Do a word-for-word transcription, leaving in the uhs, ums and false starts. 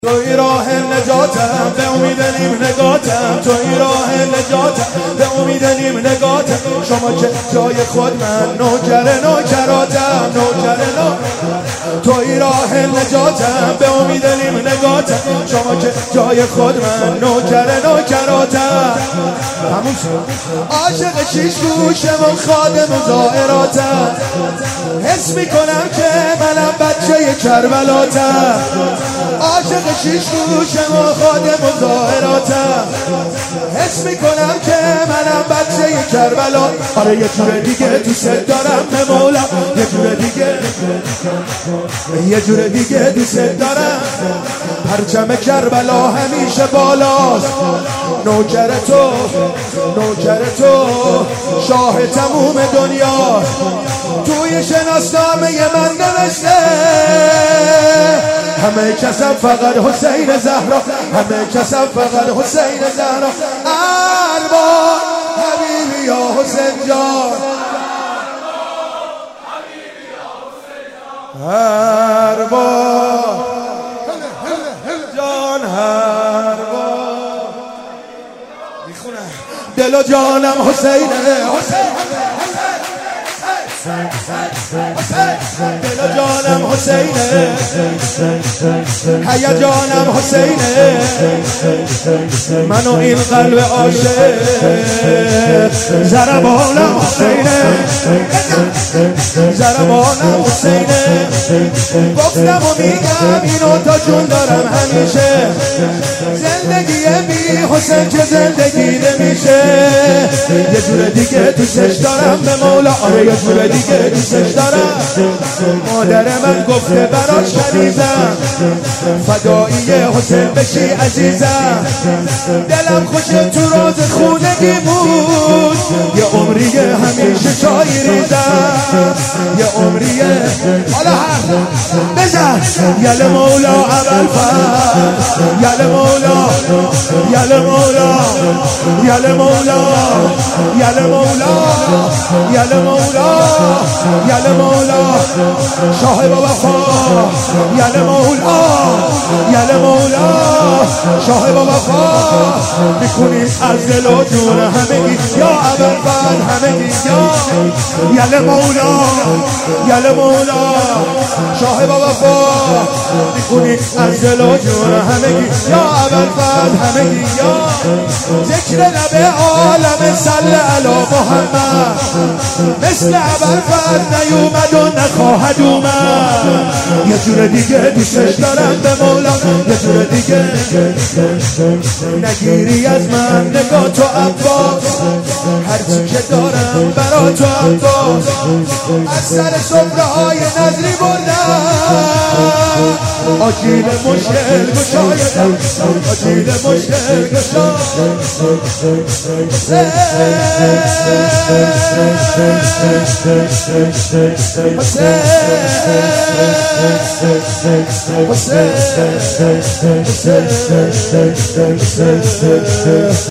توی راه نجاتم به امید نیم نگاتم، توی راه نجاتم به امید نیم نگاتم. شما که جای خود من نوکر نوکراتم، نوکر نوکراتم. توی راه نجاتم به امید نیم نگاتم، شما که جای خود من نوکر نوکراتم. همون عاشق شیش گوشم و خادم زائراتم، حس میکنم که منم بچه کربلاتم. عاشق شیش گوشم و خادم و ظاهراتم، حس میکنم که منم بچه کربلا. آره یه جور دیگه دوست دارم به مولا، یه جور دیگه یه جور دیگه دوست دارم. پرچم کربلا همیشه بالاست، نوکر تو نوکر تو شاه تموم دنیا. توی شناسنامه من نوشته همه کسم فقط حسین زهرا، همه کسم فقط حسین زهرا. ارباب حبیبی یا حسین جان، ارباب جان، ارباب میخونم دل و جانم حسینه، حسین دل و جانم حسینه، هیجانم حسینه. من و این قلب عاشق ضربانم حسینه، ضربانم حسینه. گفتم و میگم اینو تا جون دارم همیشه، زندگی بی حسین که زندگی نمیشه. یه جور دیگه دوستش دارم به مولا، آره یه جور دیگه دوستش دارم. مادر من گفته براش شریزم، فدایی حسین بشی عزیزم. دلم خوشه تو روز خونگی بود، یه عمریه همیشه چای ریزم، یه عمریه. حالا هر بزن یل مولا اول فرد، یل مولا یل مولا یل مولا یل مولا یل مولا یل مولا شاه بابا خوا، یل مولا یل مولا شاه بابا خوا. میکنی از دل و جون همگی یا اول فرد همگی یا یل مولا یل مولا شاه بابا خوا. میکنی از دل و جون همگی یا اول فرد همگی یا. ذکر لب عالم صلی علی محمد، مثل اول فرد نیومد و نخواهد اومد. یه جور دیگه دوستش دارم به مولا، یه جور دیگه. نگیری از من نگاه تو عباس، هرچی که دارم برا تو عباس. از سر صفره های نظری بردم، آجیل مشکل گشایدم، آجیل مشکل گشایدم. حسین